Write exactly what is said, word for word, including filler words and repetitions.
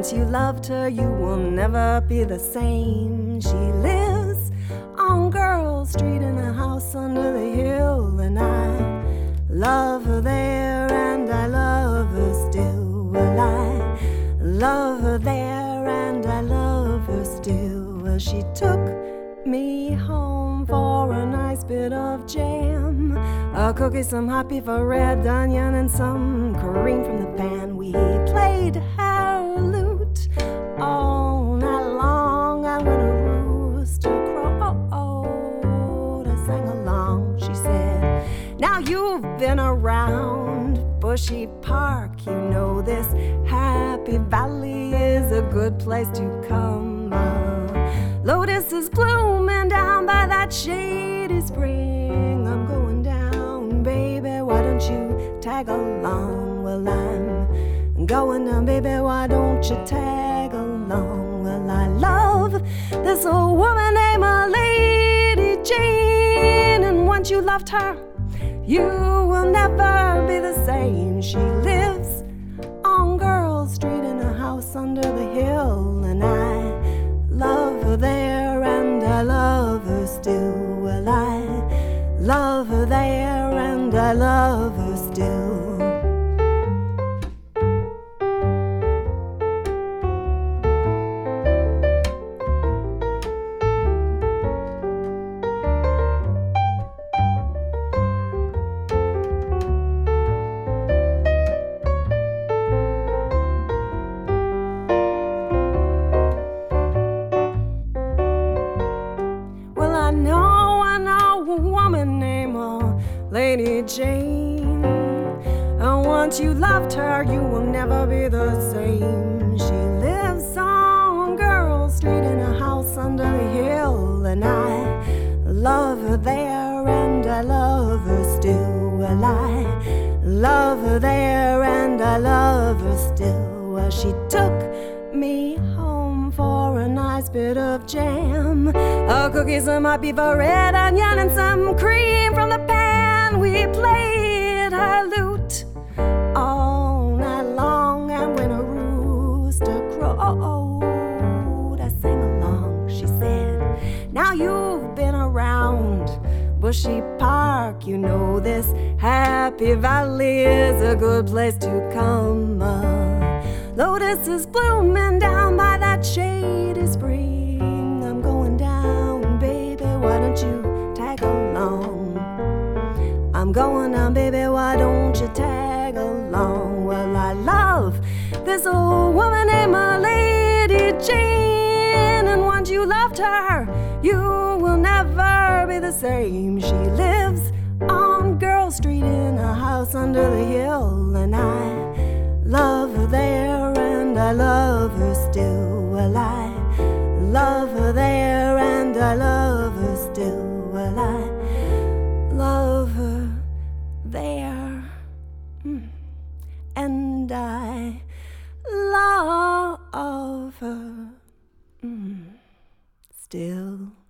once you loved her, you will never be the same. She lives on Girl Street in a house under the hill, and I love her there and I love her still. Well, I love her there and I love her still. Well, she took me home for a nice bit of jam, a cookie, some hot beef, a red onion, and some cream from the pan. We played her lute all night long, and when a rooster crowed, I sang along. She said, now you've been around Bushy Park, you know this Happy Valley is a good place to come. uh, Lotus is blooming down by that shady spring. I'm going down, baby, why don't you tag along? Well, I'm going down, baby, why don't you tag along? Well, I love this old woman named Lady Jane, and once you loved her, you will never be the same. She lives on Girl Street in a house under the hill, and I love her there and I love her still. Well, I love her there and I love her still. I know, I know a woman named uh, Lady Jane, and once you loved her, you will never be the same. She lives on Girl Street in a house under the hill, and I love her there and I love her still. Well, I love her there and I love her still. Well, she took me home for a nice bit of jam, a cookie, some hot beef, a red onion, and some cream from the pan. We played her lute all night long, and when a rooster crowed, I sang along. She said, now you've been around Bushy Park, you know this Happy Valley is a good place to come. uh, Lotus is blooming down by that shady spring. I'm going down, baby, why don't you tag along? I'm going down, baby, why don't you tag along? Well, I love this old woman named Lady Jane, and once you loved her, you will never be the same. She lives on Girl Street in a house under the hill, and I love her there and I love her still. Well, I love her there and I love her still. Well, I love her there mm. and I love her mm. still.